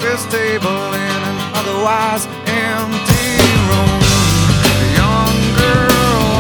this table in an otherwise empty room. A young girl,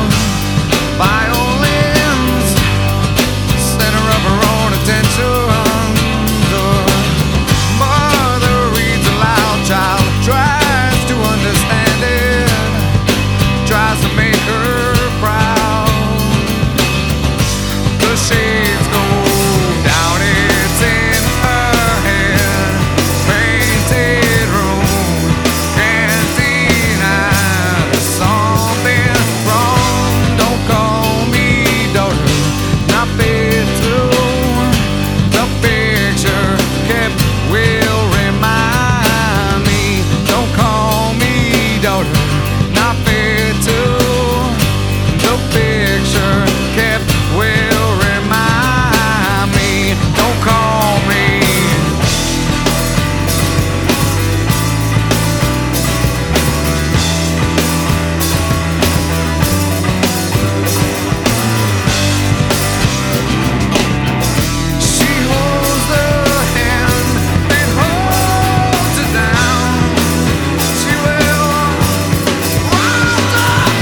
violins, center of her own attention. The mother reads aloud, child tries to understand it, tries to make her proud. The shades go down, it's in her head. Painted room, can't deny there's something wrong. Don't call me daughter, not fit to. The picture kept will remind me. Don't call me daughter, not fit to. The picture kept will remind me. Don't call me. She holds the hand that holds her down. She will rise up.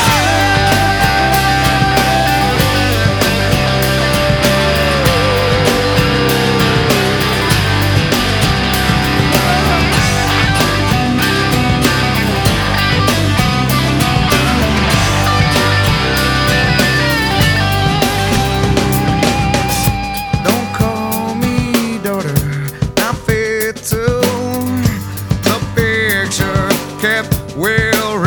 Don't call me daughter, not fit to. The picture kept will